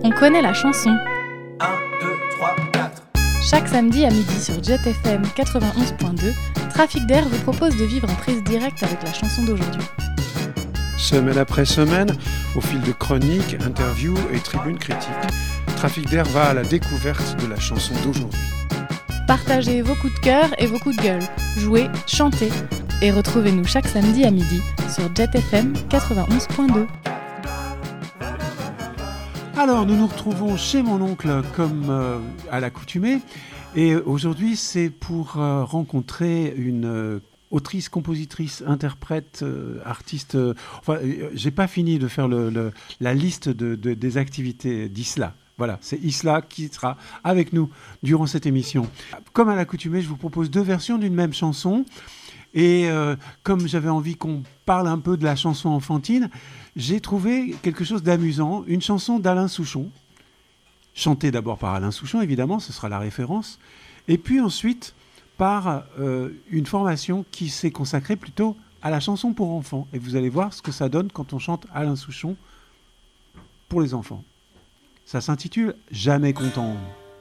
On connaît la chanson. 1, 2, 3, 4. Chaque samedi à midi sur Jet FM 91.2, Trafic d'air vous propose de vivre en prise directe avec la chanson d'aujourd'hui. Semaine après semaine, au fil de chroniques, interviews et tribunes critiques, Trafic d'air va à la découverte de la chanson d'aujourd'hui. Partagez vos coups de cœur et vos coups de gueule. Jouez, chantez et retrouvez-nous chaque samedi à midi sur Jet FM 91.2. Alors, nous nous retrouvons chez mon oncle comme à l'accoutumée. Et aujourd'hui, c'est pour rencontrer une autrice, compositrice, interprète, artiste. J'ai pas fini de faire la liste des activités d'Isla. Voilà, c'est Isla qui sera avec nous durant cette émission. Comme à l'accoutumée, je vous propose deux versions d'une même chanson. Et comme j'avais envie qu'on parle un peu de la chanson enfantine, j'ai trouvé quelque chose d'amusant, une chanson d'Alain Souchon, chantée d'abord par Alain Souchon, évidemment, ce sera la référence, et puis ensuite par une formation qui s'est consacrée plutôt à la chanson pour enfants. Et vous allez voir ce que ça donne quand on chante Alain Souchon pour les enfants. Ça s'intitule « Jamais content ».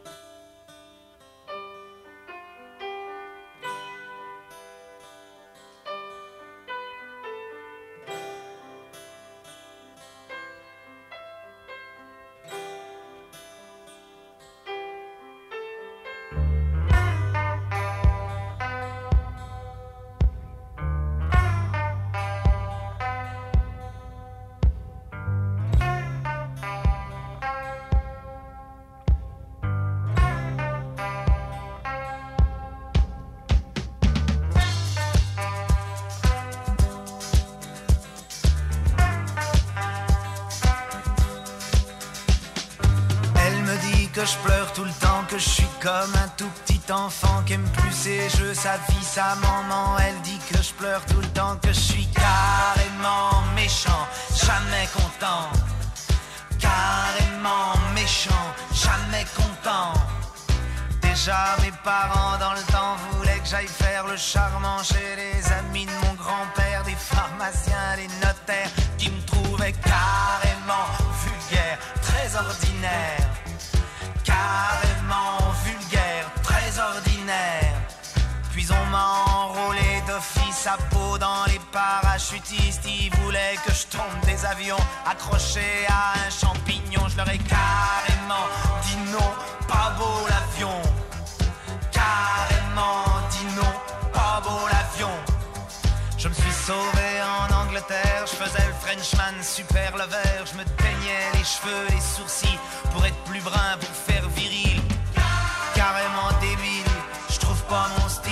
Que je pleure tout le temps, que je suis comme un tout petit enfant qui aime plus ses jeux, sa vie, sa maman. Elle dit que je pleure tout le temps, que je suis carrément méchant, jamais content. Carrément méchant, jamais content. Déjà mes parents dans le temps voulaient que j'aille faire le charmant chez les amis de mon grand-père, des pharmaciens, des notaires qui me trouvaient carrément vulgaire, très ordinaire. Carrément vulgaire, très ordinaire. Puis on m'a enrôlé d'office à peau dans les parachutistes. Ils voulaient que je tombe des avions accrochés à un champignon. Je leur ai carrément dit non, pas beau l'avion. Carrément dit non, pas beau l'avion. Je me suis sauvé en Angleterre, je faisais le Frenchman super lover. Je me peignais les cheveux, les sourcils pour être plus brun, pour faire viril. Carrément débile, je trouve pas mon style.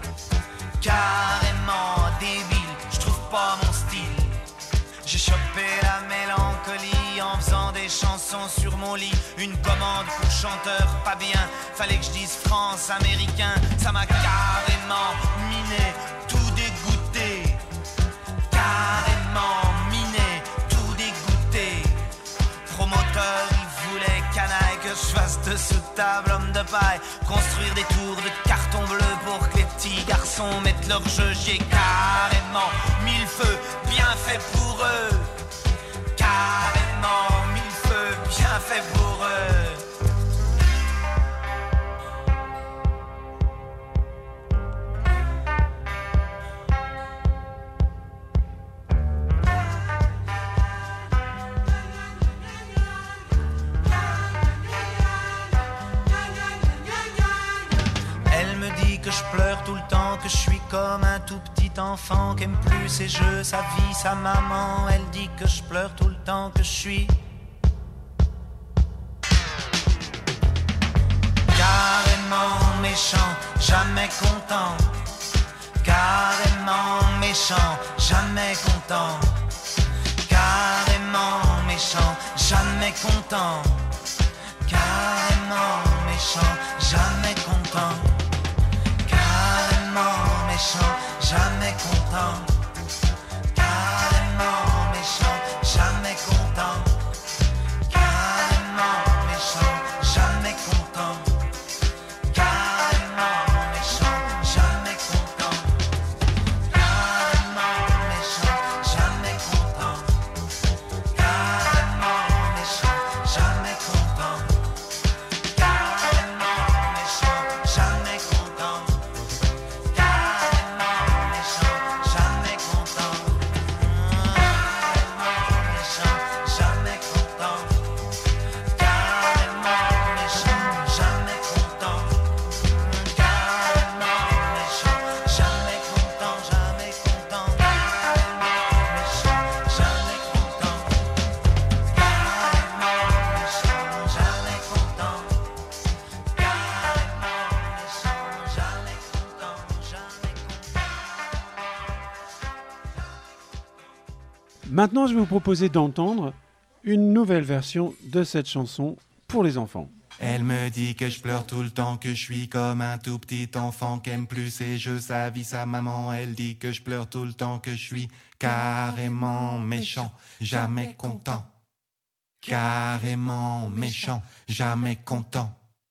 Carrément débile, je trouve pas mon style. J'ai chopé la mélancolie en faisant des chansons sur mon lit. Une commande pour chanteur pas bien, fallait que je dise France, américain. Ça m'a carrément miné, tout dégoûté. Carrément miné, tout dégoûté. Promoteur, il voulait canaille que je fasse de sous-table, homme de paille. Construire des tours de carton bleu pour que les petits garçons mettent leur jeu. J'y ai carrément mis le feu, bien fait pour eux. Carrément mis le feu, bien fait pour eux. Que je pleure tout le temps, que je suis comme un tout petit enfant qui aime plus ses jeux, sa vie, sa maman. Elle dit que je pleure tout le temps, que je suis carrément méchant, jamais content. Carrément méchant, jamais content. Carrément méchant, jamais content. Carrément méchant, jamais content. Carrément méchant, jamais content. Carrément méchant, jamais content. Carrément méchant, jamais content. Carrément méchant, jamais content. Carrément méchant, jamais content. Carrément méchant, jamais content. Maintenant, je vais vous proposer d'entendre une nouvelle version de cette chanson pour les enfants. Elle me dit que je pleure tout le temps, que je suis comme un tout petit enfant qu'aime plus ses jeux, sa vie, sa maman. Elle dit que je pleure tout le temps, que je suis carrément méchant, jamais content. Carrément méchant, jamais content.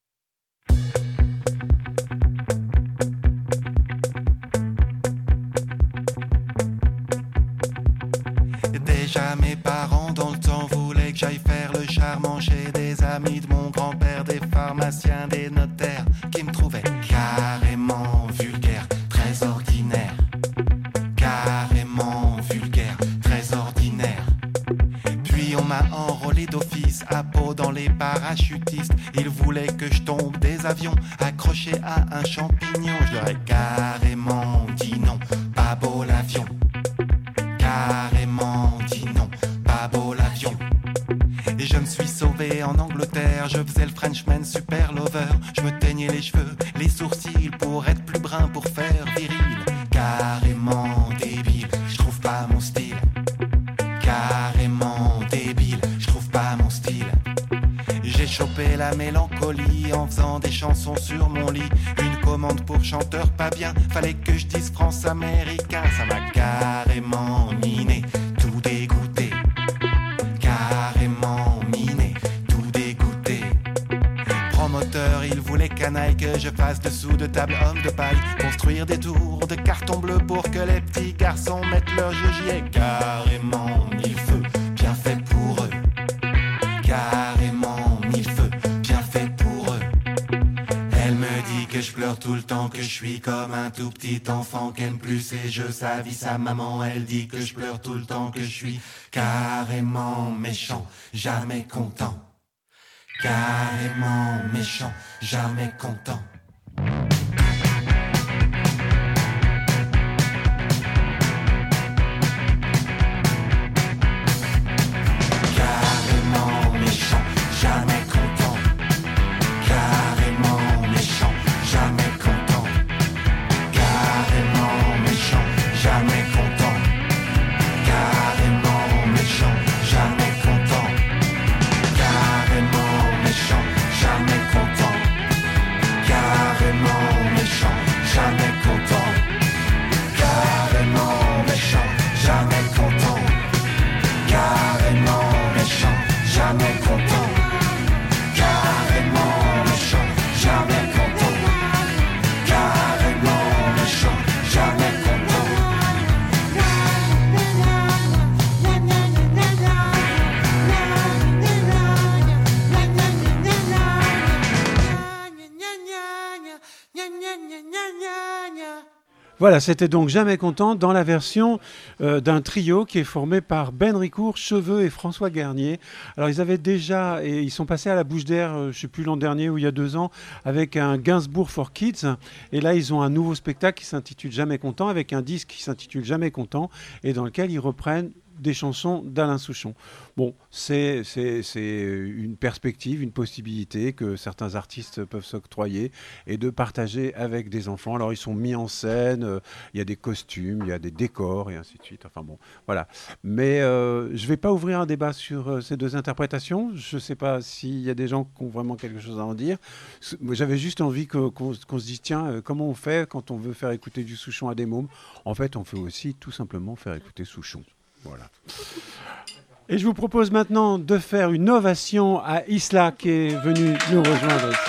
Déjà mes parents dans le temps voulaient que j'aille faire le charmant chez des amis de mon grand-père, des pharmaciens, des notaires qui me trouvaient carrément vulgaire, très ordinaire. Carrément vulgaire, très ordinaire. Puis on m'a enrôlé d'office à Pau dans les parachutistes. Ils voulaient que je tombe des avions accroché à un champignon. Je leur ai carrément dit non, pas beau l'avion. Carrément dit non, pas beau l'avion. Et je me suis sauvé en Angleterre, je faisais le Frenchman super lover. Je me teignais les cheveux, les sourcils pour être plus brun, pour faire viril. Carrément débile, je trouve pas mon style. Carrément débile, je trouve pas mon style. J'ai chopé la mélancolie en faisant des chansons sur mon lit. Une commande pour chanteur pas bien, fallait que je dise France-américain. Ça m'a carrément miné, tout dégoûté. Carrément miné, tout dégoûté. Promoteur, il voulait canaille que je fasse dessous de table homme de paille. Construire des tours de carton bleu pour que les petits garçons mettent leur jeu. J'y ai carrément mis le feu, bien fait pour eux. Carrément mis le feu, bien fait pour eux. Elle me dit que je pleure tout le temps, que je suis comme un tout petit enfant qu'aime plus ses jeux, sa vie, sa maman. Elle dit que je pleure tout le temps, que je suis carrément méchant, jamais content. Carrément méchant, jamais content. Voilà, c'était donc Jamais content dans la version d'un trio qui est formé par Ben Ricourt, Cheveux et François Garnier. Alors ils avaient déjà, et ils sont passés à la Bouche d'Air, je ne sais plus l'an dernier ou il y a 2 ans, avec un Gainsbourg for Kids. Et là, ils ont un nouveau spectacle qui s'intitule Jamais content, avec un disque qui s'intitule Jamais content, et dans lequel ils reprennent des chansons d'Alain Souchon. Bon, c'est une perspective, une possibilité que certains artistes peuvent s'octroyer et de partager avec des enfants. Alors, ils sont mis en scène, il y a des costumes, il y a des décors et ainsi de suite. Enfin bon, voilà. Mais je ne vais pas ouvrir un débat sur ces 2 interprétations. Je ne sais pas s'il y a des gens qui ont vraiment quelque chose à en dire. J'avais juste envie qu'on se dise, tiens, comment on fait quand on veut faire écouter du Souchon à des mômes? En fait, on fait aussi tout simplement faire écouter Souchon. Voilà. Et je vous propose maintenant de faire une ovation à Isla qui est venue nous rejoindre ici.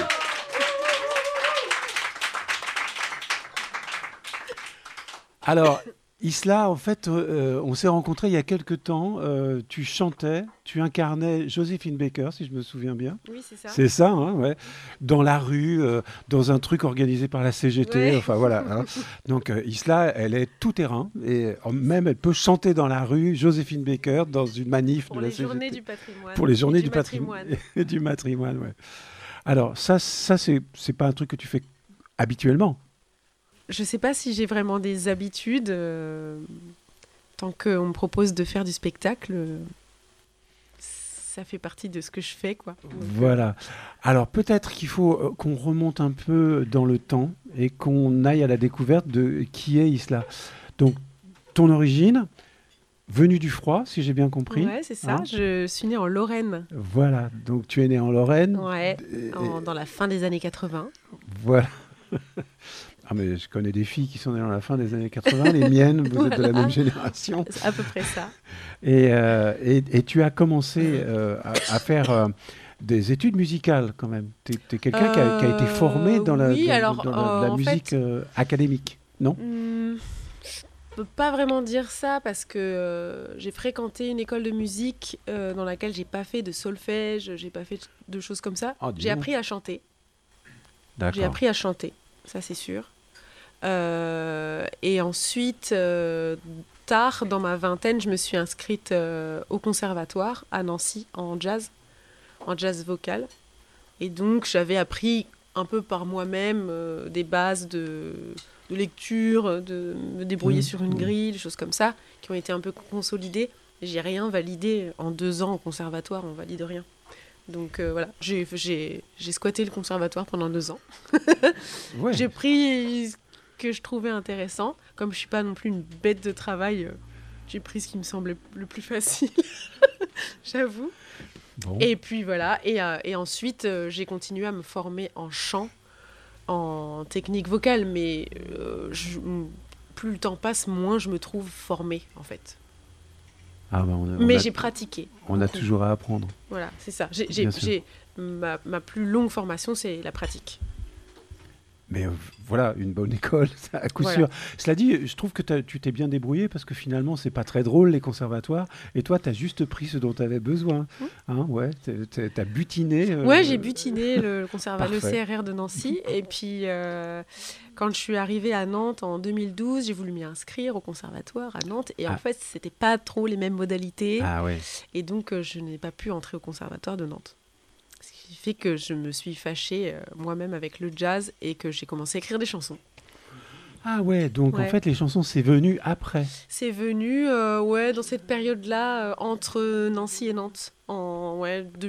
Alors, Isla, en fait, on s'est rencontrés il y a quelques temps. Tu chantais, tu incarnais Joséphine Baker, si je me souviens bien. Oui, c'est ça. C'est ça, hein, ouais. Dans la rue, dans un truc organisé par la CGT. Ouais. Enfin, voilà. Hein. Donc, Isla, elle est tout terrain. Et même, elle peut chanter dans la rue, Joséphine Baker, dans une manif de la CGT. Pour les journées du patrimoine. Pour les journées du patrimoine. Et du matrimoine, ouais. Alors, ça c'est pas un truc que tu fais habituellement. Je ne sais pas si j'ai vraiment des habitudes. Tant qu'on me propose de faire du spectacle, ça fait partie de ce que je fais, quoi. Voilà. Alors peut-être qu'il faut qu'on remonte un peu dans le temps et qu'on aille à la découverte de qui est Isla. Donc ton origine, Venu du froid, si j'ai bien compris. Ouais, c'est ça. Hein. Je suis née en Lorraine. Voilà, donc tu es née en Lorraine. Ouais, dans la fin des années 80. Voilà. Ah mais je connais des filles qui sont nées dans la fin des années 80, les miennes, vous êtes de la même génération. C'est à peu près ça. Et tu as commencé à faire des études musicales quand même. Tu es quelqu'un qui a été formé dans la musique académique, non? Je peux pas vraiment dire ça parce que j'ai fréquenté une école de musique dans laquelle j'ai pas fait de solfège, j'ai pas fait de choses comme ça. J'ai appris à chanter. D'accord. J'ai appris à chanter, ça c'est sûr. Et ensuite, tard dans ma vingtaine, je me suis inscrite au conservatoire à Nancy en jazz vocal. Et donc j'avais appris un peu par moi-même des bases de lecture, de me débrouiller sur une grille, des choses comme ça, qui ont été un peu consolidées. J'ai rien validé en 2 ans au conservatoire, on valide rien. Donc voilà, j'ai squatté le conservatoire pendant 2 ans. Ouais. J'ai pris ce que je trouvais intéressant. Comme je suis pas non plus une bête de travail, j'ai pris ce qui me semblait le plus facile, j'avoue. Bon. Et puis voilà, et ensuite j'ai continué à me former en chant, en technique vocale, mais plus le temps passe, moins je me trouve formée en fait. Ah bah mais j'ai pratiqué. On a toujours à apprendre. Voilà, c'est ça. Ma plus longue formation, c'est la pratique. Mais voilà, une bonne école, à coup sûr. Cela dit, je trouve que tu t'es bien débrouillé parce que finalement, c'est pas très drôle les conservatoires. Et toi, tu as juste pris ce dont tu avais besoin. Hein, ouais, t'as butiné. Ouais, j'ai butiné le conservatoire, Parfait. le CRR de Nancy. Et puis, quand je suis arrivée à Nantes en 2012, j'ai voulu m'y inscrire au conservatoire à Nantes. Et en fait, c'était pas trop les mêmes modalités. Ah ouais. Et donc, je n'ai pas pu entrer au conservatoire de Nantes. Ce qui fait que je me suis fâchée moi-même avec le jazz et que j'ai commencé à écrire des chansons. Ah ouais, donc en fait, les chansons, c'est venu après. C'est venu dans cette période-là, entre Nancy et Nantes, en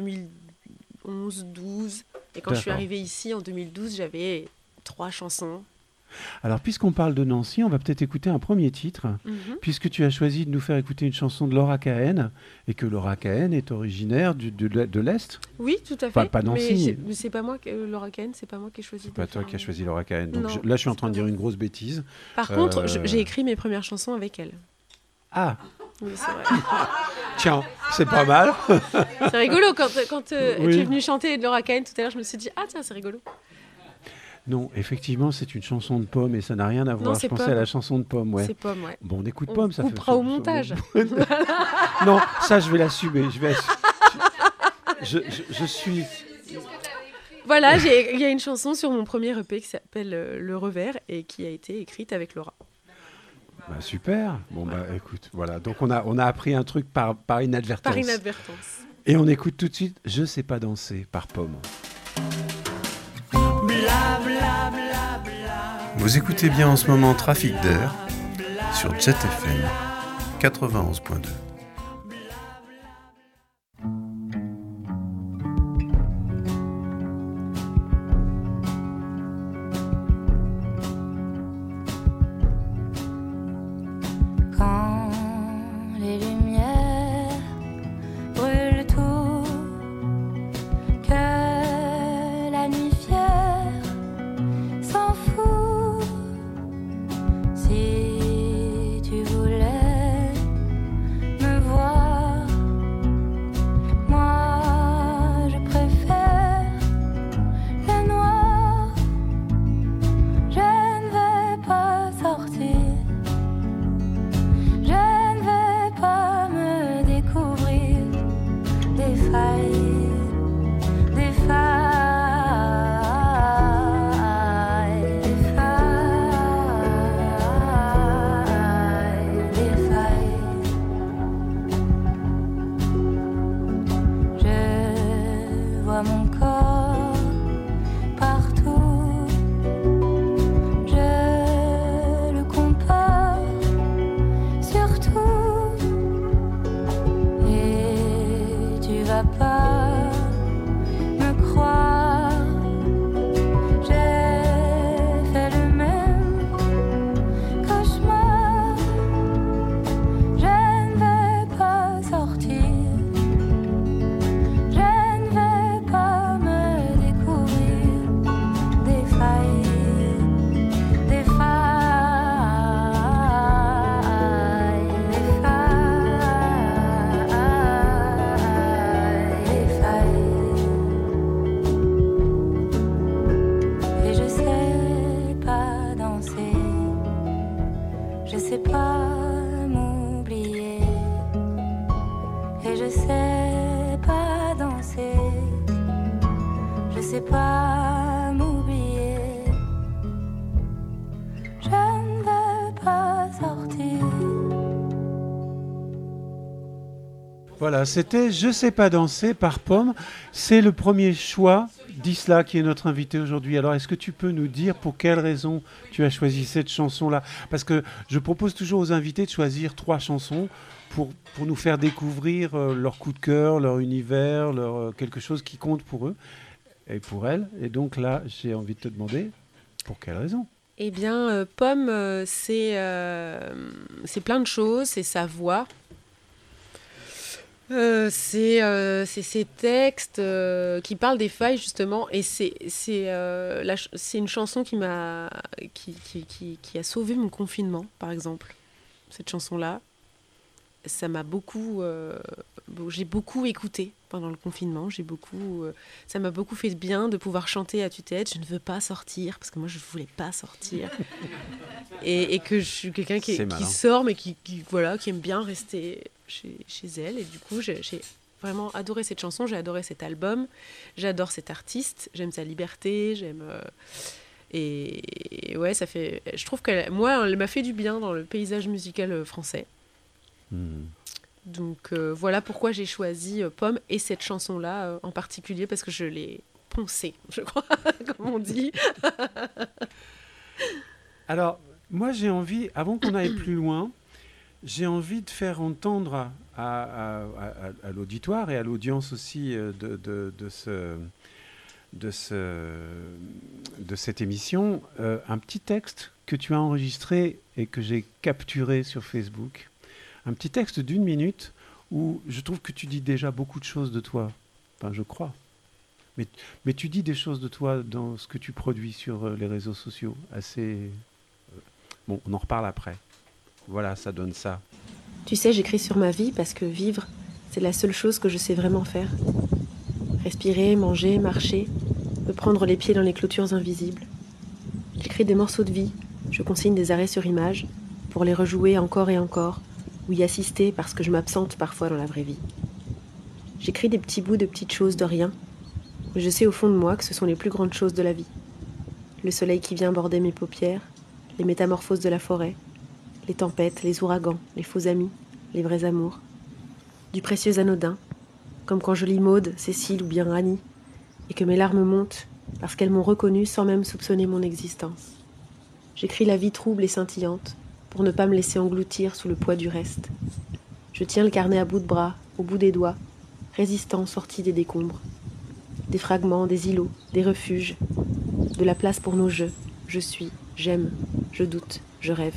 2011-12. Et quand je suis arrivée ici, en 2012, j'avais 3 chansons. Alors, puisqu'on parle de Nancy, on va peut-être écouter un premier titre, puisque tu as choisi de nous faire écouter une chanson de Laura Cahen, et que Laura Cahen est originaire de l'Est. Oui, tout à fait. Pas Nancy. Mais c'est pas moi, Laura Cahen, c'est pas moi qui ai choisi. C'est pas toi qui as choisi Laura Cahen. Donc Non, là, je suis en train de dire une grosse bêtise. Par contre, j'ai écrit mes premières chansons avec elle. Ah, oui, c'est vrai. tiens, c'est pas mal. C'est rigolo, quand tu es venu chanter de Laura Cahen tout à l'heure, je me suis dit, ah tiens, c'est rigolo. Non, effectivement, c'est une chanson de Pomme et ça n'a rien à voir. Non, je pensais Pomme. à la chanson de Pomme, ouais. C'est Pomme, ouais. Bon, on écoute Pomme, ça fait... coupera au montage. Non, ça, je vais l'assumer. Je suis... Voilà, il y a une chanson sur mon premier EP qui s'appelle Le Revers et qui a été écrite avec Laura. Bah, super. Bon, bah écoute, voilà. Donc, on a appris un truc par inadvertance. Par inadvertance. Et on écoute tout de suite Je sais pas danser par Pomme. Vous écoutez bien en ce moment Trafic d'air sur Jet FM 91.2. Quand les lumières brûlent tout, que la nuit fière s'en fout. Si tu voulais me voir, moi je préfère le noir. Je ne vais pas sortir. Je ne vais pas me découvrir des failles, des failles, des failles, des failles. Je vois mon corps partout. Je le compare surtout, et tu vas pas me croire. J'ai fait le même cauchemar. Je ne Et je sais pas danser, je sais pas m'oublier, je ne veux pas sortir. Voilà, c'était Je sais pas danser par Pomme. C'est le premier choix d'Isla qui est notre invitée aujourd'hui. Alors, est-ce que tu peux nous dire pour quelle raison tu as choisi cette chanson-là ? Parce que je propose toujours aux invités de choisir 3 chansons pour nous faire découvrir leur coup de cœur, leur univers, quelque chose qui compte pour eux et pour elles. Et donc là, j'ai envie de te demander pour quelle raison ? Eh bien, Pomme, c'est plein de choses, c'est sa voix. C'est ces textes qui parlent des failles justement, et c'est une chanson qui a sauvé mon confinement, par exemple. Cette chanson-là, ça m'a beaucoup, j'ai beaucoup écouté pendant le confinement. Ça m'a beaucoup fait bien de pouvoir chanter à tue-tête. Je ne veux pas sortir, parce que moi je voulais pas sortir, et que je suis quelqu'un qui sort, mais qui aime bien rester chez elle. Et du coup, j'ai vraiment adoré cette chanson, j'ai adoré cet album, j'adore cet artiste, j'aime sa liberté, et ouais, ça fait. Je trouve elle m'a fait du bien dans le paysage musical français. Donc voilà pourquoi j'ai choisi Pomme et cette chanson-là en particulier, parce que je l'ai poncée, je crois, comme on dit. Alors, moi j'ai envie, avant qu'on aille plus loin, j'ai envie de faire entendre à l'auditoire et à l'audience aussi de cette émission un petit texte que tu as enregistré et que j'ai capturé sur Facebook. Un petit texte d'1 minute où je trouve que tu dis déjà beaucoup de choses de toi. Enfin, je crois. Mais tu dis des choses de toi dans ce que tu produis sur les réseaux sociaux. Assez... Bon, on en reparle après. Voilà, ça donne ça. Tu sais, j'écris sur ma vie parce que vivre, c'est la seule chose que je sais vraiment faire. Respirer, manger, marcher, me prendre les pieds dans les clôtures invisibles. J'écris des morceaux de vie, je consigne des arrêts sur image pour les rejouer encore et encore, ou y assister parce que je m'absente parfois dans la vraie vie. J'écris des petits bouts de petites choses de rien, mais je sais au fond de moi que ce sont les plus grandes choses de la vie. Le soleil qui vient border mes paupières, les métamorphoses de la forêt, les tempêtes, les ouragans, les faux amis, les vrais amours. Du précieux anodin, comme quand je lis Maude, Cécile ou bien Annie, et que mes larmes montent parce qu'elles m'ont reconnue sans même soupçonner mon existence. J'écris la vie trouble et scintillante pour ne pas me laisser engloutir sous le poids du reste. Je tiens le carnet à bout de bras, au bout des doigts, résistant sorti des décombres. Des fragments, des îlots, des refuges, de la place pour nos jeux. Je suis, j'aime, je doute, je rêve.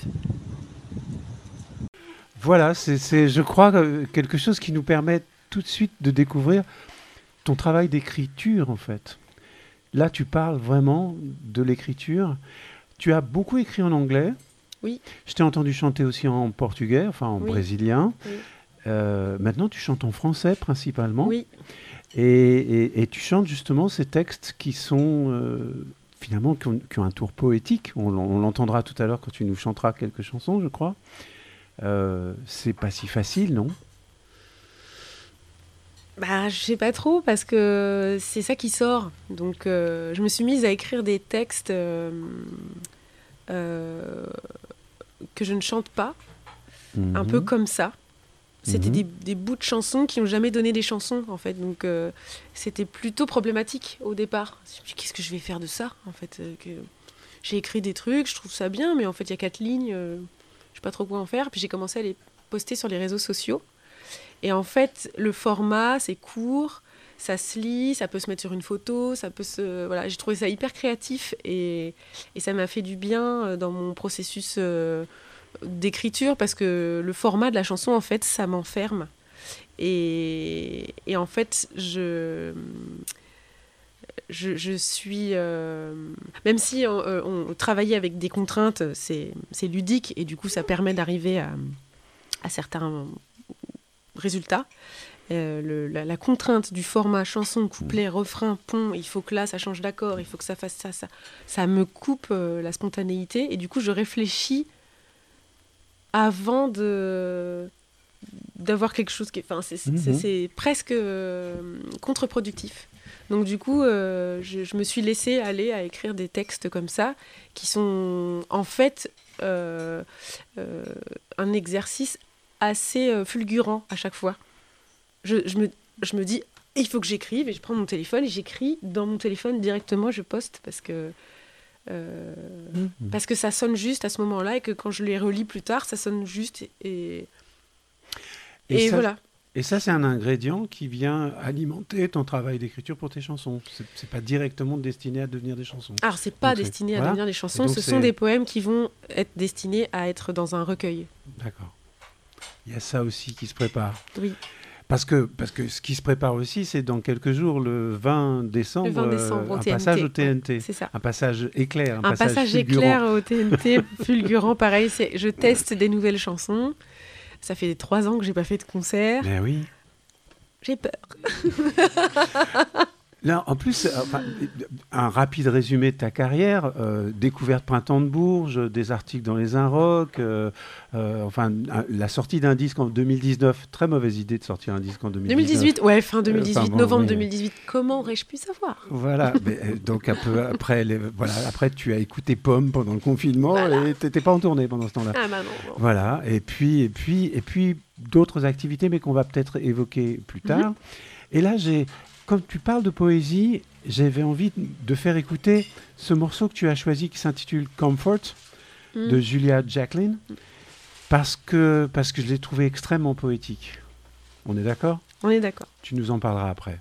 Voilà, c'est, je crois, quelque chose qui nous permet tout de suite de découvrir ton travail d'écriture, en fait. Là, tu parles vraiment de l'écriture. Tu as beaucoup écrit en anglais. Oui. Je t'ai entendu chanter aussi en portugais, enfin en brésilien. Oui. Maintenant, tu chantes en français principalement. Oui. Et tu chantes justement ces textes qui sont finalement qui ont un tour poétique. On l'entendra tout à l'heure quand tu nous chanteras quelques chansons, je crois. C'est pas si facile, non ? Bah, je sais pas trop, parce que c'est ça qui sort. Donc, je me suis mise à écrire des textes que je ne chante pas, un peu comme ça. C'était des bouts de chansons qui n'ont jamais donné des chansons, en fait. Donc, c'était plutôt problématique au départ. Je me suis dit, qu'est-ce que je vais faire de ça, en fait j'ai écrit des trucs, je trouve ça bien, mais en fait, il y a 4 lignes, je sais pas trop quoi en faire. Puis j'ai commencé à les poster sur les réseaux sociaux. Et en fait, le format, c'est court, ça se lit, ça peut se mettre sur une photo, ça peut se... Voilà, j'ai trouvé ça hyper créatif et ça m'a fait du bien dans mon processus d'écriture, parce que le format de la chanson, en fait, ça m'enferme. Et en fait, je suis... même si on travaillait avec des contraintes, c'est ludique, et du coup, ça permet d'arriver à certains résultats. La contrainte du format chanson, couplet, refrain, pont, il faut que là ça change d'accord, il faut que ça fasse ça me coupe la spontanéité, et du coup je réfléchis avant de d'avoir quelque chose qui... Enfin, c'est presque contre-productif. Donc du coup, je me suis laissée aller à écrire des textes comme ça, qui sont en fait un exercice assez fulgurant à chaque fois. Je me dis, il faut que j'écrive, et je prends mon téléphone et j'écris dans mon téléphone directement, je poste parce que ça sonne juste à ce moment-là, et que quand je les relis plus tard, ça sonne juste et ça, voilà. Et ça, c'est un ingrédient qui vient alimenter ton travail d'écriture pour tes chansons. C'est pas directement destiné à devenir des chansons. Alors, c'est pas destiné à devenir des chansons, ce sont des poèmes qui vont être destinés à être dans un recueil. D'accord. Il y a ça aussi qui se prépare. Oui. Parce que ce qui se prépare aussi, c'est dans quelques jours, le 20 décembre, au un TNT. passage au TNT. Ouais, c'est ça. Un passage éclair, un passage éclair au TNT, fulgurant, pareil. Je teste des nouvelles chansons. Ça fait 3 ans que j'ai pas fait de concert. Mais oui. J'ai peur. Là, en plus, un rapide résumé de ta carrière, découverte Printemps de Bourges, des articles dans les Inrocks, la sortie d'un disque en 2019. Très mauvaise idée de sortir un disque en 2018. Ouais, fin 2018, novembre 2018. Comment aurais-je pu savoir ? Voilà, donc un peu après, après tu as écouté Pomme pendant le confinement, et tu n'étais pas en tournée pendant ce temps-là. Ah bah non. Voilà, et puis d'autres activités, mais qu'on va peut-être évoquer plus tard. Et là, comme tu parles de poésie, j'avais envie de faire écouter ce morceau que tu as choisi qui s'intitule Comfort de Julia Jacklin, parce que je l'ai trouvé extrêmement poétique. On est d'accord ? On est d'accord. Tu nous en parleras après.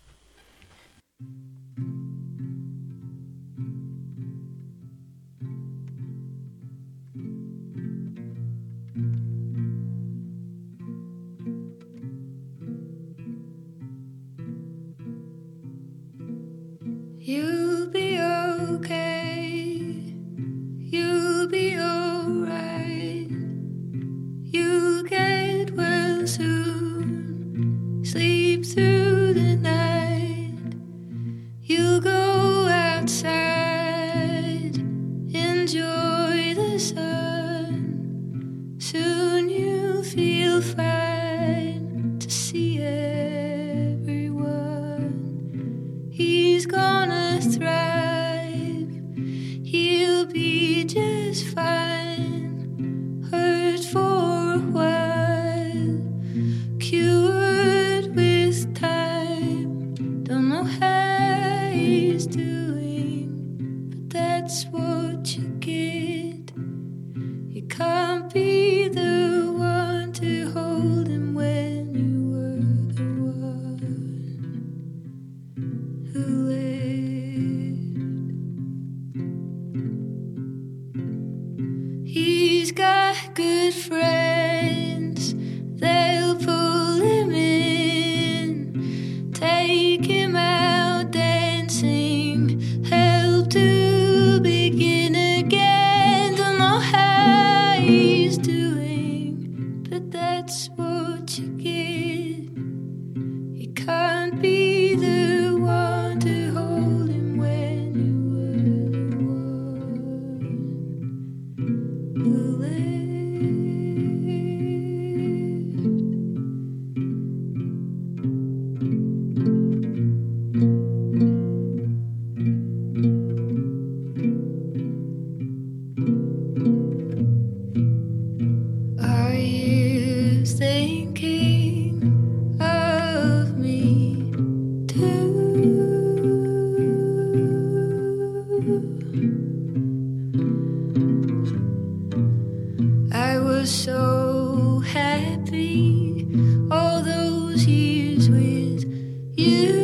You'll be okay, you'll be alright, you'll get well soon, sleep through the night, you'll go outside, enjoy the sun, soon you'll feel fine to see everyone. He's gonna thrive, he'll be just fine, hurt for a while, cured with time, don't know how he's doing, but that's what you get. You can't be the one to hold him when you were the one who lived. He's got good friends, they'll pull him in, take him out dancing, help to begin again. Don't know how he's doing, but that's what you get. You can't be the one to hold him when you were the one who lived. Are you thinking of me too? I was so happy all those years with you.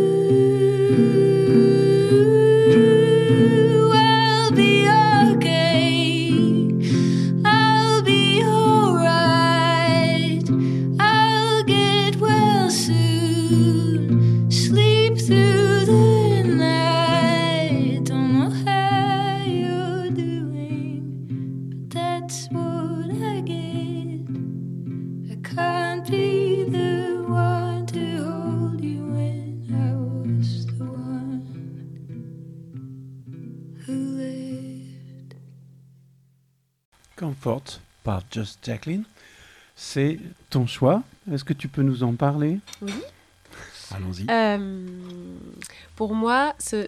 I'll be okay, I'll be alright, I'll get well soon, sleep through the night. Don't know how you're doing, but that's what I get. I can't be the one to hold you when I was the one who lived. Comfort par Just Jacklin. C'est ton choix. Est-ce que tu peux nous en parler ? Oui. Allons-y. Pour moi, c'est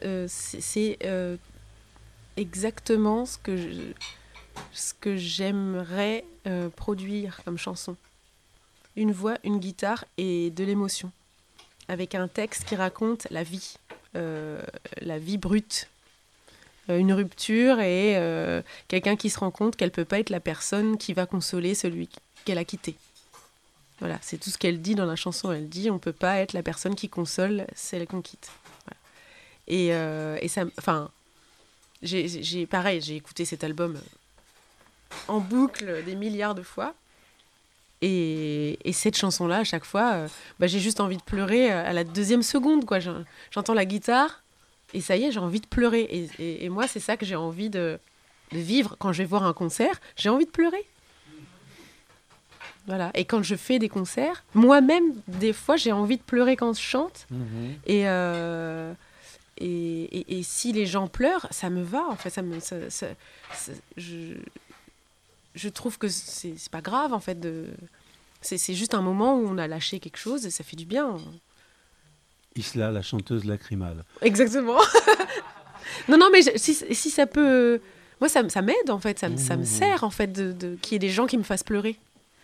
exactement ce que j'aimerais produire comme chanson. Une voix, une guitare et de l'émotion. Avec un texte qui raconte la vie brute. Une rupture et quelqu'un qui se rend compte qu'elle ne peut pas être la personne qui va consoler celui qu'elle a quitté. Voilà, c'est tout ce qu'elle dit dans la chanson. Elle dit on ne peut pas être la personne qui console celle qu'on quitte. Voilà. Et ça, enfin, pareil, j'ai écouté cet album en boucle des milliards de fois. Et cette chanson-là, à chaque fois, j'ai juste envie de pleurer à la deuxième seconde, quoi. J'entends la guitare. Et ça y est, j'ai envie de pleurer. Et moi, c'est ça que j'ai envie de vivre. Quand je vais voir un concert, j'ai envie de pleurer. Voilà. Et quand je fais des concerts, moi-même, des fois, j'ai envie de pleurer quand je chante. Et si les gens pleurent, ça me va. En fait, je trouve que c'est pas grave, en fait. C'est juste un moment où on a lâché quelque chose et ça fait du bien. Isla, la chanteuse lacrymale. Exactement. non, mais si ça peut... Moi, ça m'aide, en fait. Ça me sert, en fait, qu'il y ait des gens qui me fassent pleurer.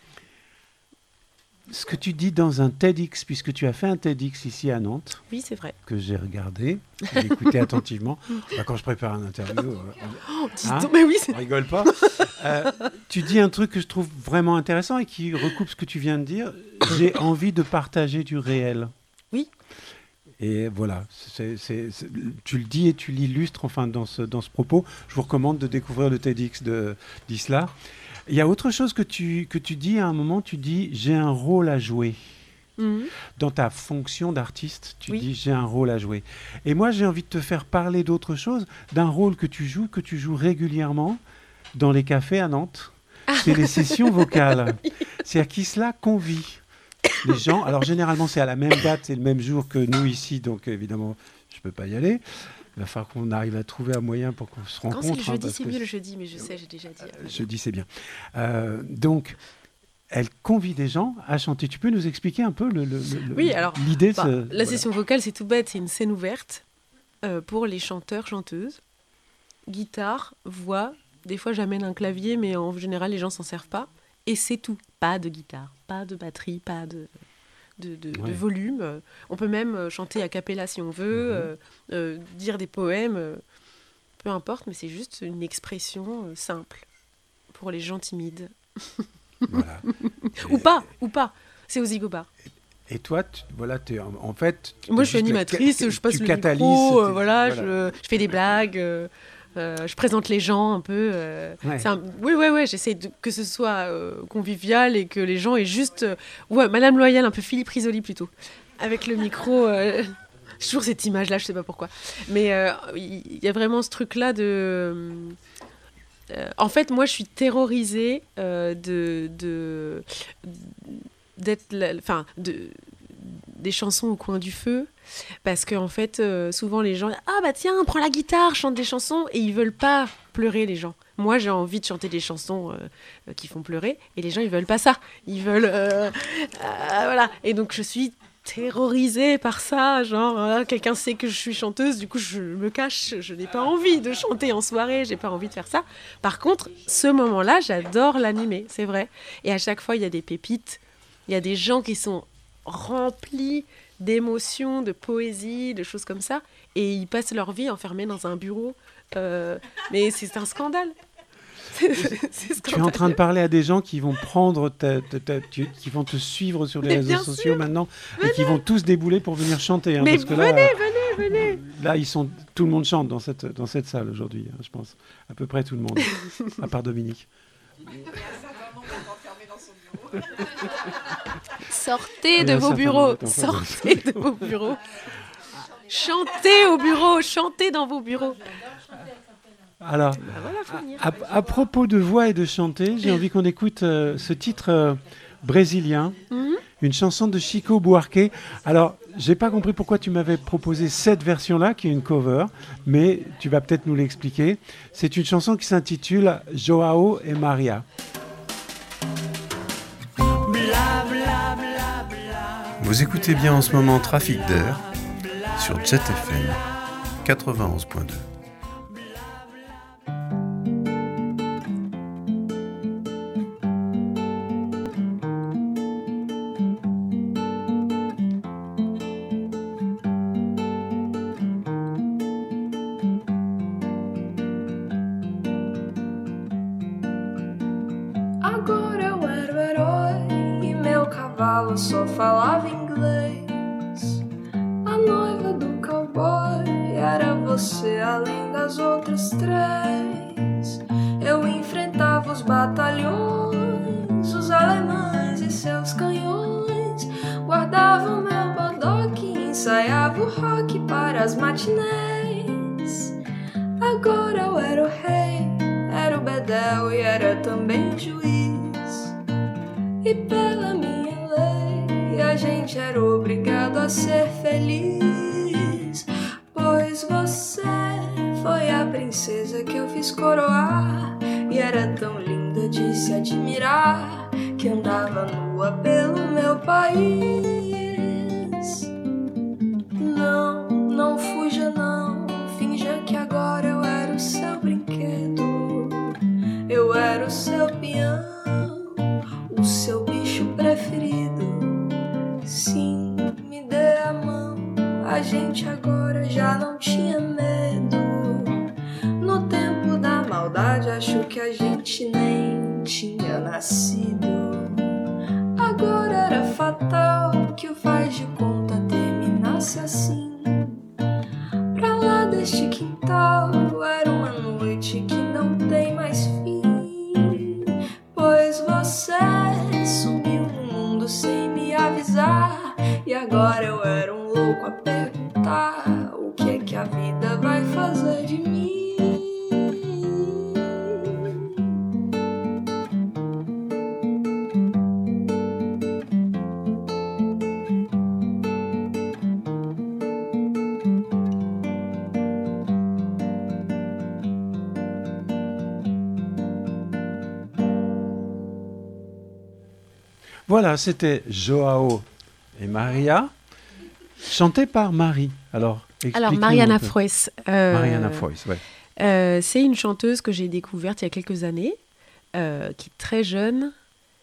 Ce que tu dis dans un TEDx, puisque tu as fait un TEDx ici à Nantes. Oui, c'est vrai. Que j'ai regardé, j'ai écouté attentivement. Quand je prépare un interview... mais oui, on rigole pas. Tu dis un truc que je trouve vraiment intéressant et qui recoupe ce que tu viens de dire. J'ai envie de partager du réel. Oui. Et voilà, tu le dis et tu l'illustres dans ce propos. Je vous recommande de découvrir le TEDx d'Isla. Il y a autre chose que tu dis à un moment, tu dis « j'ai un rôle à jouer ». Dans ta fonction d'artiste, tu dis « j'ai un rôle à jouer ». Et moi, j'ai envie de te faire parler d'autre chose, d'un rôle que tu joues régulièrement dans les cafés à Nantes. C'est les sessions vocales. C'est-à-dire qu'Isla convie les gens. Alors généralement, c'est à la même date, c'est le même jour que nous ici, donc évidemment, je ne peux pas y aller. Il va falloir qu'on arrive à trouver un moyen pour qu'on se rencontre. Quand c'est le jeudi, c'est mieux le jeudi, mais je sais, j'ai déjà dit. Jeudi, c'est bien. Donc, elle convie des gens à chanter. Tu peux nous expliquer un peu l'idée de la session vocale, c'est tout bête, c'est une scène ouverte pour les chanteurs, chanteuses. Guitare, voix, des fois j'amène un clavier, mais en général, les gens s'en servent pas. Et c'est tout. Pas de guitare, pas de batterie, pas de volume. On peut même chanter a cappella si on veut, dire des poèmes, peu importe, mais c'est juste une expression simple pour les gens timides. Voilà. ou pas. C'est aux Zigobar. Et toi, en fait... Moi, je suis animatrice, je passe le micro, je fais des blagues... je présente les gens un peu. Oui, j'essaie que ce soit convivial et que les gens aient juste... Madame Loyal, un peu Philippe Risoli plutôt. Avec le micro... J'ai toujours cette image-là, je sais pas pourquoi. Mais il y a vraiment ce truc-là de... en fait, moi, je suis terrorisée des chansons au coin du feu. Parce qu'en fait, souvent les gens... Ah bah tiens, prends la guitare, chante des chansons. Et ils veulent pas pleurer, les gens. Moi, j'ai envie de chanter des chansons qui font pleurer. Et les gens, ils veulent pas ça. Ils veulent... voilà. Et donc, je suis terrorisée par ça. Genre, quelqu'un sait que je suis chanteuse. Du coup, je me cache. Je n'ai pas envie de chanter en soirée. J'ai pas envie de faire ça. Par contre, ce moment-là, j'adore l'animer. C'est vrai. Et à chaque fois, il y a des pépites. Il y a des gens qui sont remplis d'émotions, de poésie, de choses comme ça, et ils passent leur vie enfermés dans un bureau. Mais c'est un scandale. C'est tu es en train de parler à des gens qui vont prendre qui vont te suivre sur les réseaux sociaux maintenant, et qui vont tous débouler pour venir chanter. Mais parce que venez. Là, tout le monde chante dans cette salle aujourd'hui, je pense. À peu près tout le monde, à part Dominique. Sortez de vos bureaux. Sortez de vos bureaux. Chantez au bureau. Chantez dans vos bureaux. Alors, à propos de voix et de chanter, j'ai envie qu'on écoute ce titre brésilien, une chanson de Chico Buarque. Alors, j'ai pas compris pourquoi tu m'avais proposé cette version-là, qui est une cover, mais tu vas peut-être nous l'expliquer. C'est une chanson qui s'intitule Joao et Maria. Vous écoutez bien en ce moment Trafic d'air sur Jet FM 91.2. Agora eu era o herói e meu cavalo só falava inglês. A noiva do cowboy era você além das outras três. Eu enfrentava os batalhões, os alemães e seus canhões. Guardava o meu bodoque e ensaiava o rock para as matinês. Agora eu era o rei, era o bedel e era também juiz. E pela minha lei a gente era obrigado a ser feliz. Pois você foi a princesa que eu fiz coroar. E era tão linda de se admirar que andava nua pelo meu país. Não, não fuja não, finja que agora eu era o seu brinquedo. Eu era o seu peão, o seu bicho preferido. Sim, me dê a mão, a gente agora já não tinha medo. No tempo da maldade acho que a gente nem tinha nascido. Agora era fatal que o faz de conta terminasse assim. Pra lá deste quintal era uma noite que não tem mais fim. Pois você sumiu no mundo sem me avisar. E agora eu era um louco a perguntar o que é que a vida vai fazer de mim. Voilà, c'était Joao et Maria, chanté par Marie. Alors Alors, Mariana Foïs. Mariana Foïs, ouais. C'est une chanteuse que j'ai découverte il y a quelques années, qui est très jeune.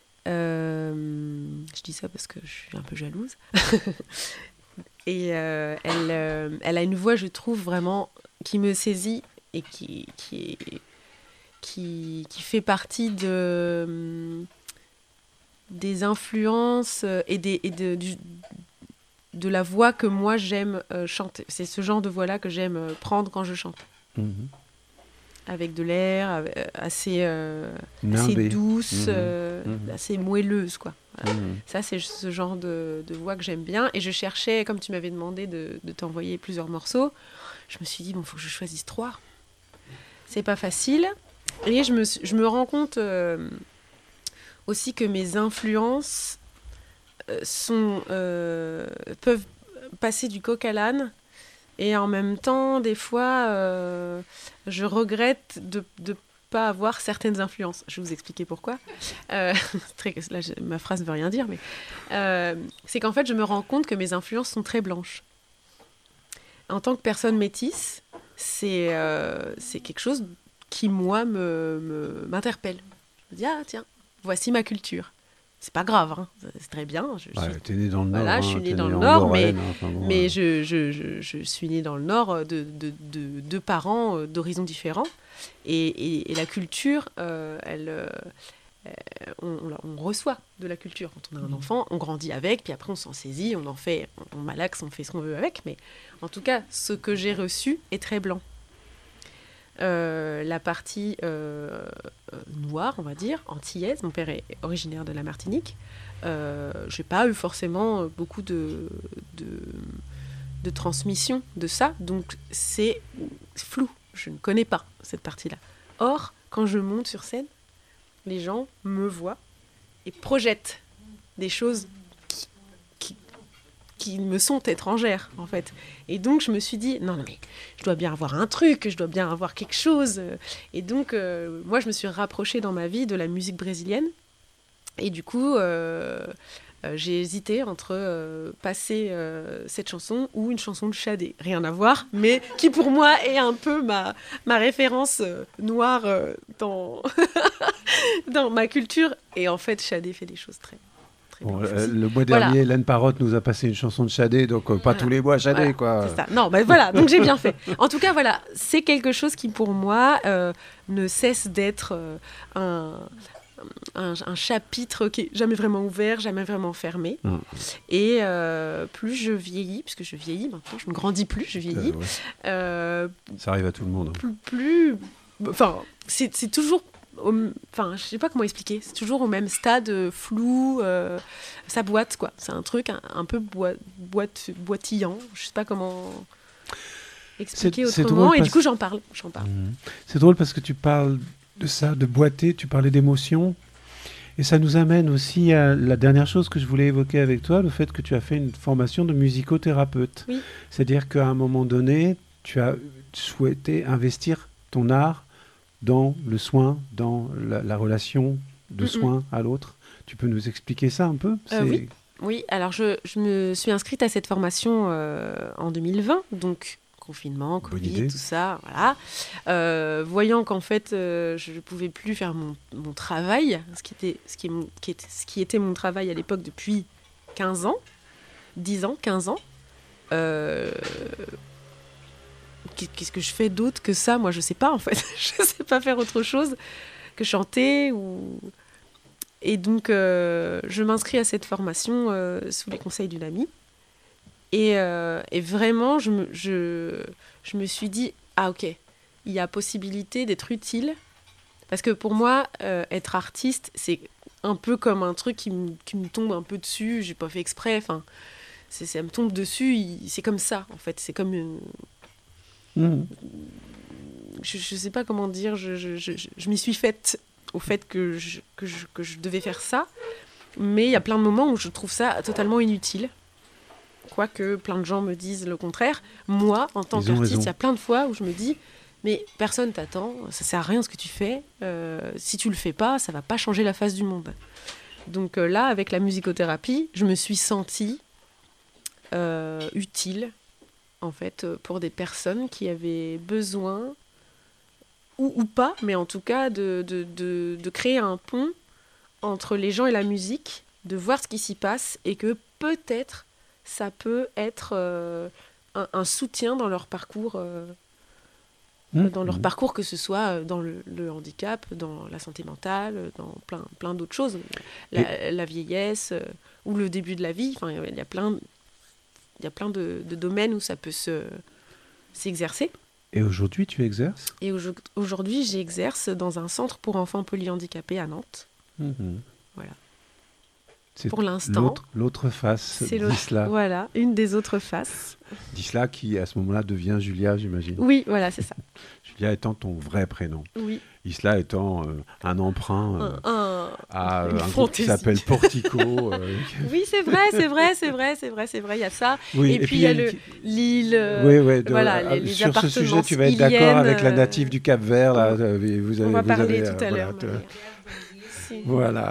Je dis ça parce que je suis un peu jalouse. Et elle a une voix, je trouve, vraiment qui me saisit et qui fait partie des influences et de la voix que moi j'aime chanter. C'est ce genre de voix-là que j'aime prendre quand je chante. Mm-hmm. Avec de l'air assez douce, assez moelleuse, quoi. Voilà. Ça, c'est ce genre de voix que j'aime bien. Et je cherchais, comme tu m'avais demandé de t'envoyer plusieurs morceaux, je me suis dit, bon, il faut que je choisisse 3. C'est pas facile. Et je me rends compte aussi que mes influences peuvent passer du coq à l'âne. Et en même temps, des fois, je regrette de ne pas avoir certaines influences. Je vais vous expliquer pourquoi. Là, ma phrase ne veut rien dire, mais c'est qu'en fait, je me rends compte que mes influences sont très blanches. En tant que personne métisse, c'est quelque chose qui, moi, m'interpelle. Je me dis, ah tiens, voici ma culture. C'est pas grave, hein. C'est très bien. T'es née dans le Nord. Voilà, je suis née dans le Nord, mais je suis née dans le Nord de deux parents d'horizons différents. Et la culture, on reçoit de la culture. Quand on a un enfant, on grandit avec, puis après on s'en saisit, on malaxe, on fait ce qu'on veut avec. Mais en tout cas, ce que j'ai reçu est très blanc. La partie noire, on va dire, antillaise. Mon père est originaire de la Martinique. J'ai pas eu forcément beaucoup de transmission de ça, donc c'est flou. Je ne connais pas cette partie-là. Or, quand je monte sur scène, les gens me voient et projettent des choses qui me sont étrangères, en fait. Et donc, je me suis dit, non, mais je dois bien avoir un truc, je dois bien avoir quelque chose. Et donc, moi, je me suis rapprochée dans ma vie de la musique brésilienne. Et du coup, j'ai hésité entre passer cette chanson ou une chanson de Shadé. Rien à voir, mais qui pour moi est un peu ma référence noire dans, dans ma culture. Et en fait, Shadé fait des choses très... Bon, le mois dernier, Hélène Parotte nous a passé une chanson de Shadé, donc pas tous les mois Shadé, quoi. C'est ça. Non, voilà, donc j'ai bien fait. En tout cas, voilà, c'est quelque chose qui, pour moi, ne cesse d'être un chapitre qui est jamais vraiment ouvert, jamais vraiment fermé. Et plus je vieillis, puisque je vieillis maintenant, je ne grandis plus, je vieillis. Ça arrive à tout le monde. Enfin, c'est toujours... Enfin, je sais pas comment expliquer. C'est toujours au même stade flou. Ça boite, quoi. C'est un truc un peu boitillant. Je sais pas comment expliquer autrement. Et du coup, j'en parle. C'est drôle parce que tu parles de ça, de boiter. Tu parlais d'émotion. Et ça nous amène aussi à la dernière chose que je voulais évoquer avec toi, le fait que tu as fait une formation de musicothérapeute. Oui. C'est-à-dire qu'à un moment donné, tu as souhaité investir ton art dans le soin, dans la relation de soin à l'autre. Tu peux nous expliquer ça un peu? Oui, alors je me suis inscrite à cette formation en 2020, donc confinement, Covid, tout ça, voilà. Voyant qu'en fait, je ne pouvais plus faire mon travail, ce qui était mon travail à l'époque depuis 15 ans, 10 ans, 15 ans, qu'est-ce que je fais d'autre que ça? Moi, je sais pas, en fait. Je sais pas faire autre chose que chanter. Et donc, je m'inscris à cette formation sous les conseils d'une amie. Et vraiment, je me suis dit, ah ok, il y a possibilité d'être utile. Parce que pour moi, être artiste, c'est un peu comme un truc qui me tombe un peu dessus. J'ai pas fait exprès. Enfin, ça me tombe dessus. C'est comme ça, en fait. C'est comme une... Je sais pas comment dire, je m'y suis faite au fait que je devais faire ça, mais il y a plein de moments où je trouve ça totalement inutile, quoique plein de gens me disent le contraire. Moi, en tant qu'artiste, il y a plein de fois où je me dis, mais personne t'attend, ça sert à rien ce que tu fais, si tu le fais pas, ça va pas changer la face du monde. Donc là, avec la musicothérapie, je me suis sentie utile, en fait, pour des personnes qui avaient besoin, ou pas, mais en tout cas, de créer un pont entre les gens et la musique, de voir ce qui s'y passe, et que peut-être ça peut être un soutien dans leur parcours, que ce soit dans le handicap, dans la santé mentale, dans plein d'autres choses, la vieillesse, ou le début de la vie. Enfin, il y a plein de domaines où ça peut s'exercer. Et aujourd'hui, tu exerces? Et aujourd'hui, j'exerce dans un centre pour enfants polyhandicapés à Nantes. Voilà. C'est pour l'instant. L'autre face d'Isla. Voilà, une des autres faces. D'Isla qui, à ce moment-là, devient Julia, j'imagine. Oui, voilà, c'est ça. Julia étant ton vrai prénom. Oui. Isla étant un emprunt à un groupe qui fantaisie. s'appelle Portico. Oui, c'est vrai, il y a ça. Oui, et puis il y a l'île. Voilà, les sur ce sujet, tu vas être iliennes, d'accord avec la native du Cap-Vert. Là, on va parler tout à l'heure. Voilà.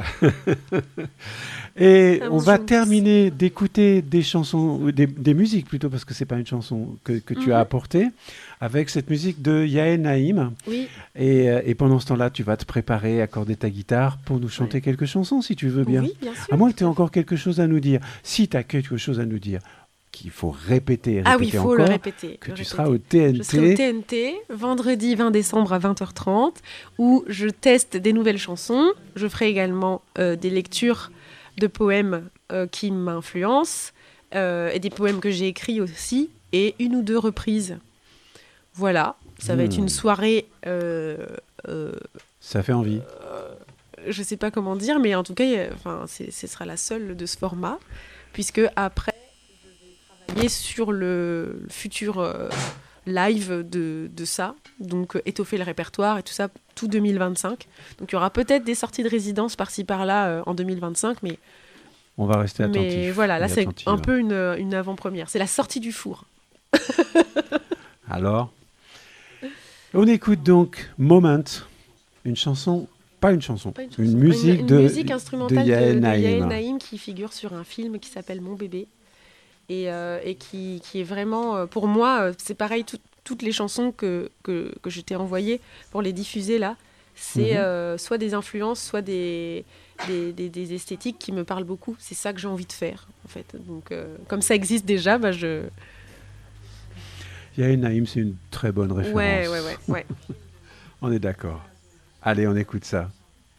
Et on va terminer d'écouter des chansons, des musiques plutôt, parce que c'est pas une chanson que tu as apportée, avec cette musique de Yael Naïm. Oui. Et pendant ce temps-là, tu vas te préparer, accorder ta guitare pour nous chanter quelques chansons, si tu veux bien. Oui, bien sûr. À moins que tu aies encore quelque chose à nous dire. Si tu as quelque chose à nous dire, qu'il faut répéter Ah oui, il faut encore, le répéter. que tu seras au TNT. Je serai au TNT, vendredi 20 décembre à 20h30, où je teste des nouvelles chansons. Je ferai également des lectures de poèmes qui m'influencent, et des poèmes que j'ai écrits aussi, et une ou deux reprises. Voilà, ça va être une soirée... ça fait envie. Je ne sais pas comment dire, mais en tout cas, ce sera la seule de ce format, puisque après, je vais travailler sur le futur live de ça, donc étoffer le répertoire et tout ça, tout 2025. Donc il y aura peut-être des sorties de résidence par-ci par-là en 2025, mais... On va rester attentif. Mais voilà, là c'est un peu une avant-première. C'est la sortie du four. On écoute donc Moment, une chanson Pas une chanson, Pas une une chanson. musique Une de musique instrumentale de Yael de Naïm. Yael Naïm qui figure sur un film qui s'appelle Mon bébé et qui est vraiment pour moi c'est pareil toutes les chansons que je t'ai envoyées pour les diffuser là c'est soit des influences soit des esthétiques qui me parlent beaucoup. C'est ça que j'ai envie de faire en fait. Donc comme ça existe déjà, Yael Naïm, c'est une très bonne référence. Ouais. On est d'accord. Allez, on écoute ça.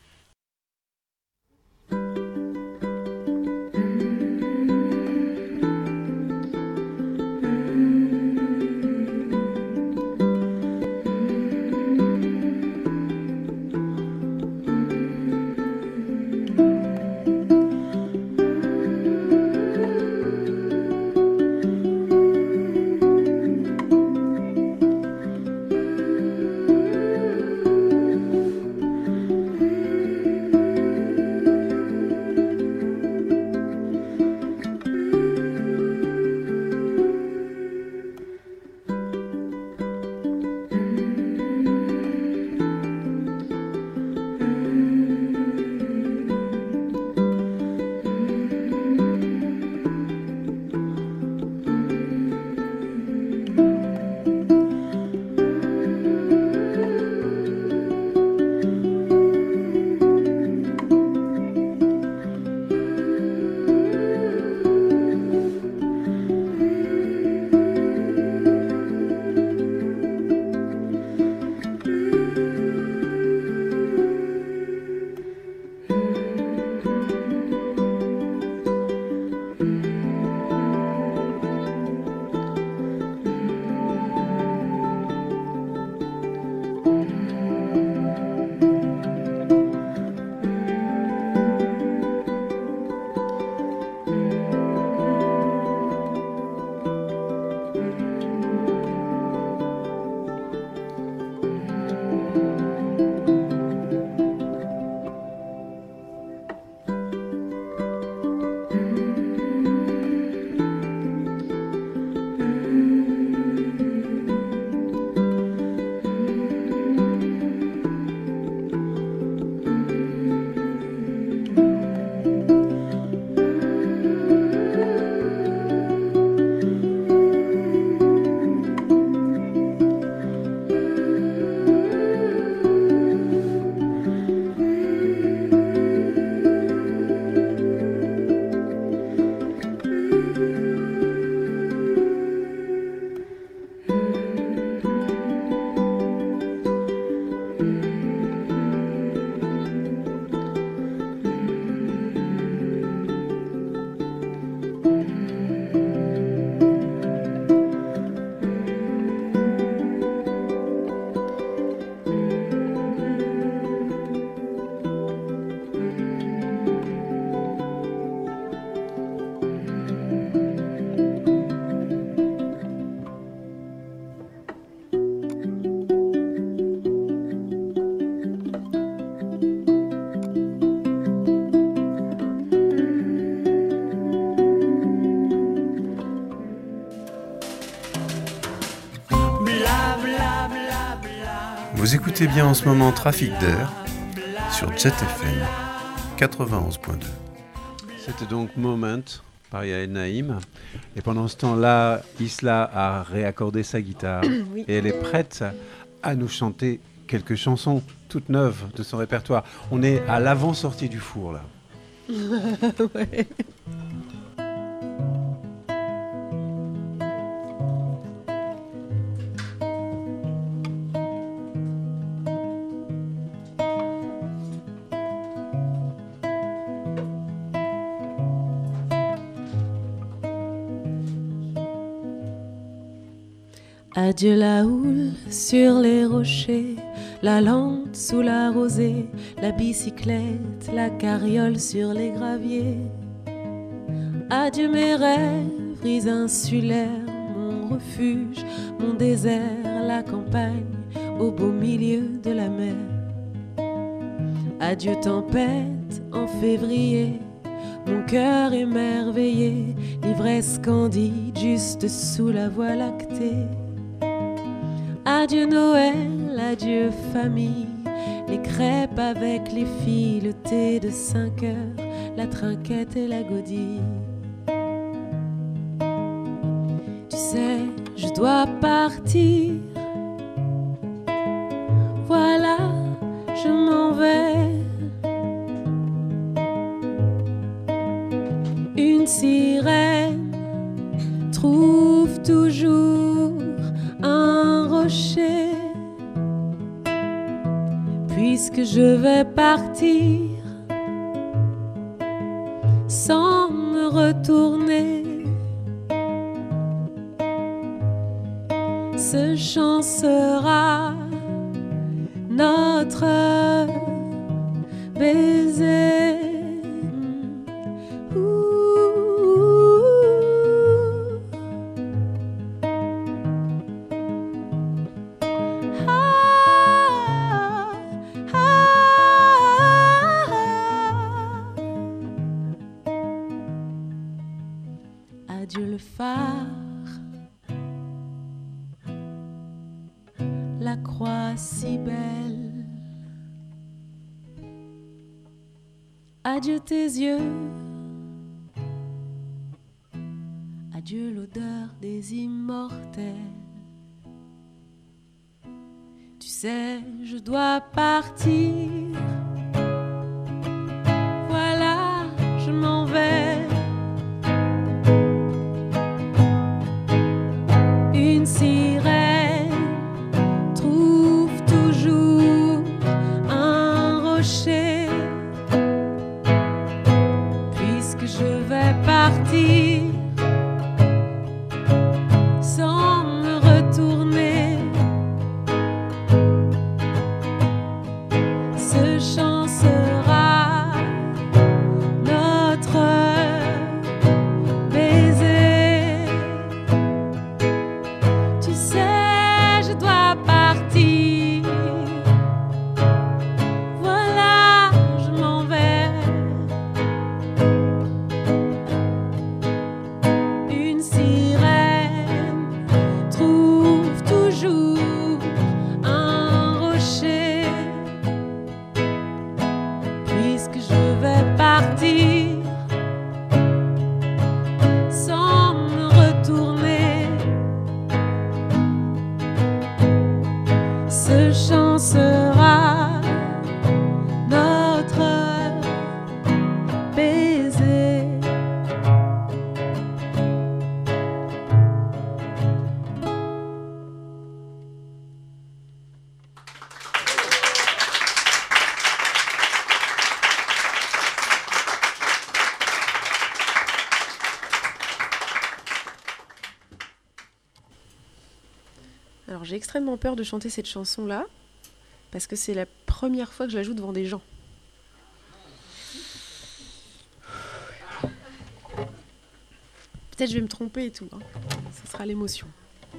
Vous écoutez bien en ce moment Trafic d'air sur Jet FM 91.2. C'était donc Moment par Yael Naïm. Et pendant ce temps-là, Isla a réaccordé sa guitare Oui. et elle est prête à nous chanter quelques chansons toutes neuves de son répertoire. On est à l'avant-sortie du four là. Ouais. Adieu la houle sur les rochers, la lente sous la rosée, la bicyclette, la carriole sur les graviers. Adieu mes rêves insulaires, mon refuge, mon désert, la campagne au beau milieu de la mer. Adieu tempête en février, mon cœur émerveillé, l'ivresse candide juste sous la voie lactée. Adieu Noël, adieu famille, les crêpes avec les filles, le thé de 5 heures, la trinquette et la godille. Tu sais, je dois partir. Voilà, je m'en vais. Une sirène trouve toujours un rocher. Puisque je vais partir sans me retourner, ce chant sera notre baiser. Adieu le phare, la croix si belle. Adieu tes yeux, adieu l'odeur des immortels. Tu sais, je dois partir. Voilà, je m'en vais. Une sirène trouve toujours un rocher. Puisque je vais partir sans me retourner, ce chant sera notre baiser. Tu sais, je dois partir. Voilà, je m'en vais. Une sirène trouve toujours un rocher. Puisque je vais partir sans me retourner, ce chant sera notre baiser. Alors j'ai extrêmement peur de chanter cette chanson-là, parce que c'est la première fois que je la joue devant des gens. Peut-être je vais me tromper et tout, hein. Ça sera l'émotion.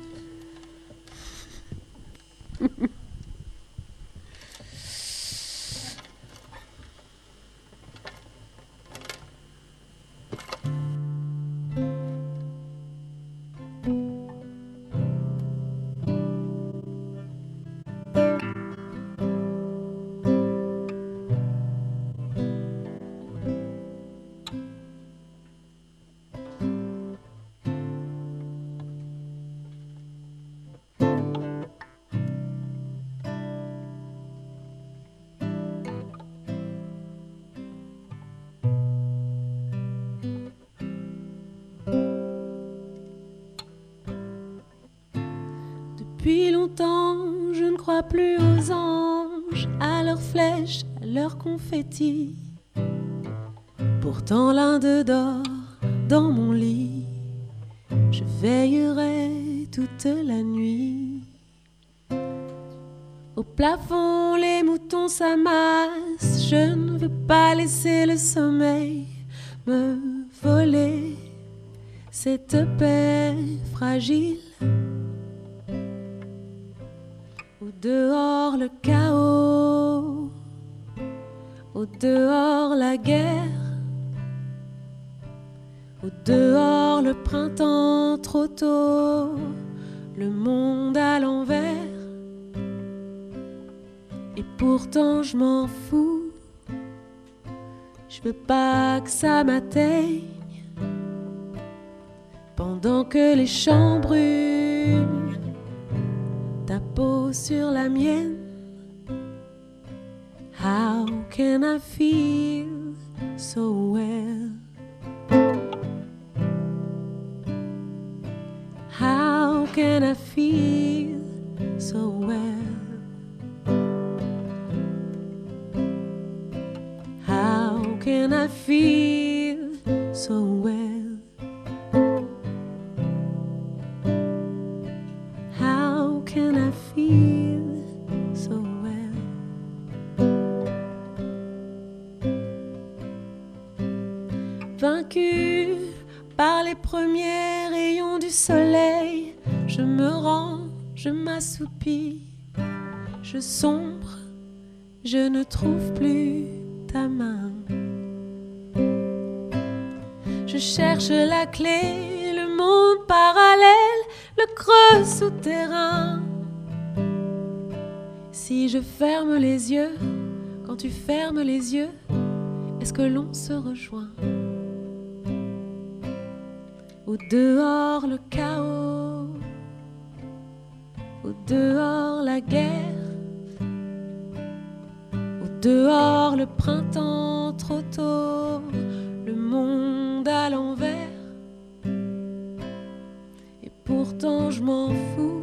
Depuis longtemps, je ne crois plus aux anges, à leurs flèches, à leurs confettis. Pourtant l'un d'eux dort dans mon lit. Je veillerai toute la nuit. Au plafond, les moutons s'amassent. Je ne veux pas laisser le sommeil me voler cette paix fragile. Au dehors le chaos, au dehors la guerre, au dehors le printemps trop tôt, le monde à l'envers. Et pourtant je m'en fous. Je veux pas que ça m'atteigne pendant que les champs brûlent, ta peau sur la mienne. How can I feel so well? How can I feel so well? How can I feel so well? How can I feel so well? Vaincu par les premiers rayons du soleil, je me rends, je m'assoupis, je sombre, je ne trouve plus ta main. Je cherche la clé, le monde parallèle, le creux souterrain. Si je ferme les yeux, quand tu fermes les yeux, est-ce que l'on se rejoint? Au dehors le chaos, au dehors la guerre, au dehors le printemps trop tôt, le monde à l'envers. Et pourtant je m'en fous,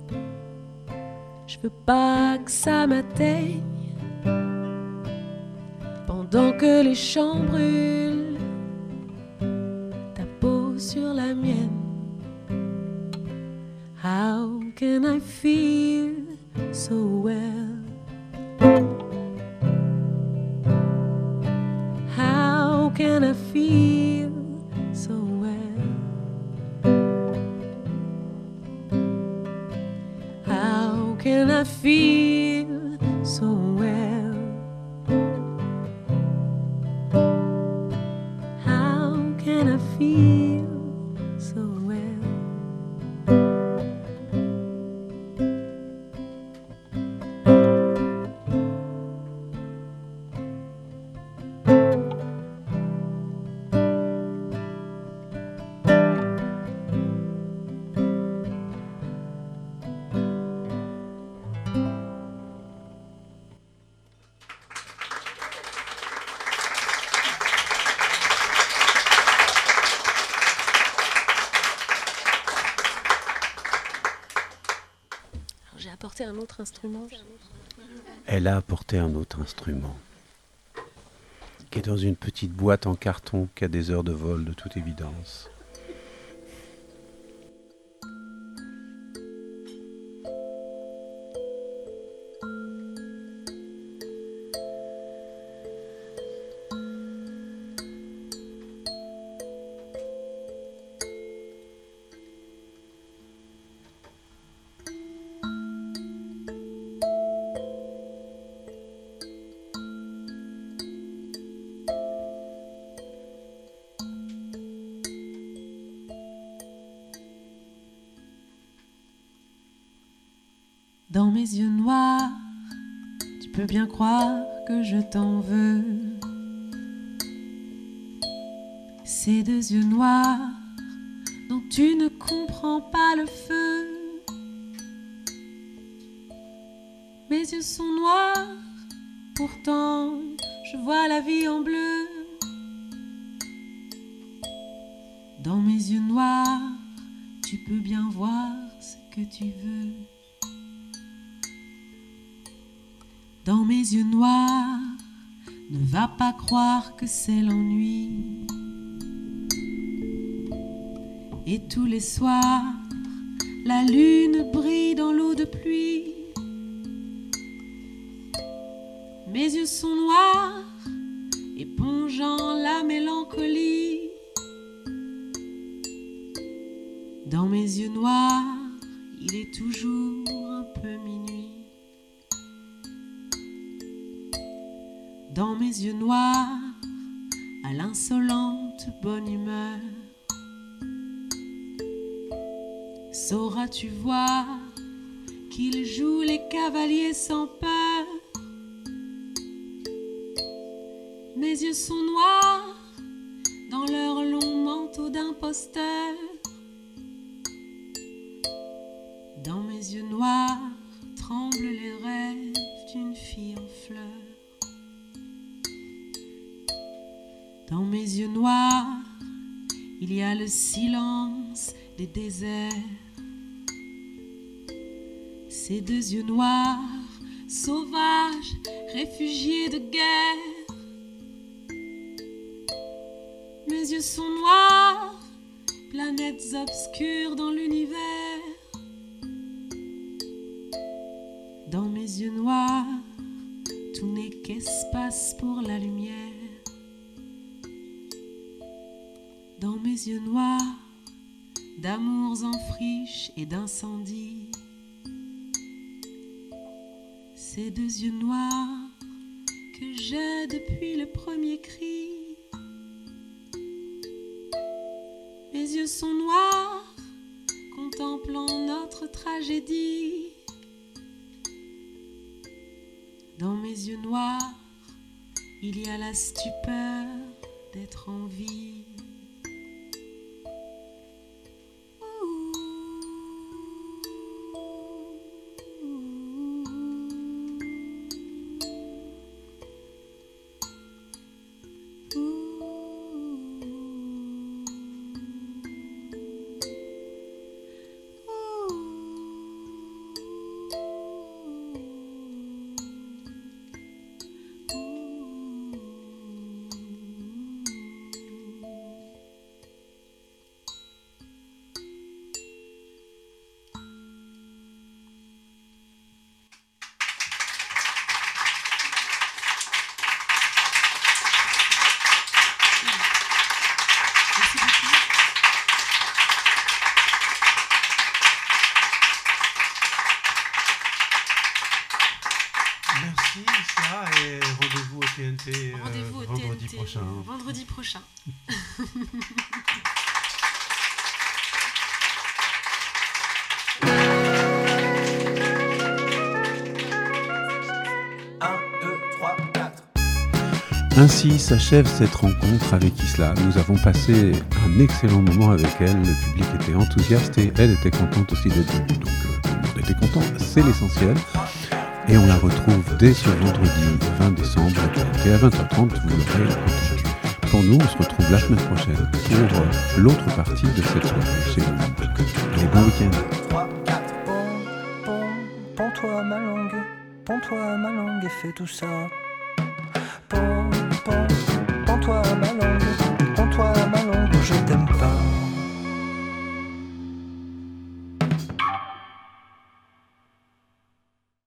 je veux pas que ça m'atteigne pendant que les champs brûlent, ta peau sur la mienne. How can I feel so well? How can I feel so well? How can I feel so well? How can I feel so well? J'ai apporté un autre instrument. Elle a apporté un autre instrument, qui est dans une petite boîte en carton qui a des heures de vol de toute évidence. Dans mes yeux noirs, tu peux bien croire que je t'en veux. Ces deux yeux noirs dont tu ne comprends pas le feu. Mes yeux sont noirs, pourtant je vois la vie en bleu. Dans mes yeux noirs, tu peux bien voir ce que tu veux. Dans mes yeux noirs, ne va pas croire que c'est l'ennui. Et tous les soirs, la lune brille dans l'eau de pluie. Mes yeux sont noirs, épongeant la mélancolie. Dans mes yeux noirs, il est toujours un peu minuit. Dans mes yeux noirs, à l'insolente bonne humeur, sauras-tu voir qu'ils jouent les cavaliers sans peur? Mes yeux sont noirs dans leur long manteau d'imposteur. Dans mes yeux noirs tremblent les rêves d'une fille en fleurs. Dans mes yeux noirs, il y a le silence des déserts. Ces deux yeux noirs, sauvages, réfugiés de guerre. Mes yeux sont noirs, planètes obscures dans l'univers. Dans mes yeux noirs, tout n'est qu'espace pour la lumière. Dans mes yeux noirs, d'amours en friche et d'incendies. Ces deux yeux noirs que j'ai depuis le premier cri. Mes yeux sont noirs, contemplant notre tragédie. Dans mes yeux noirs, il y a la stupeur d'être en vie. Vendredi prochain. Ainsi s'achève cette rencontre avec Isla. Nous avons passé un excellent moment avec elle. Le public était enthousiaste et elle était contente aussi d'être venue. Donc tout le monde était content, c'est l'essentiel. Et on la retrouve dès ce vendredi 20 décembre à 20h30, vous l'aurez entendu. Pour nous, on se retrouve la semaine prochaine pour l'autre partie de cette soirée chez nous. Allez, bon week-end. 3, 4, pends-toi ma langue et fais tout ça.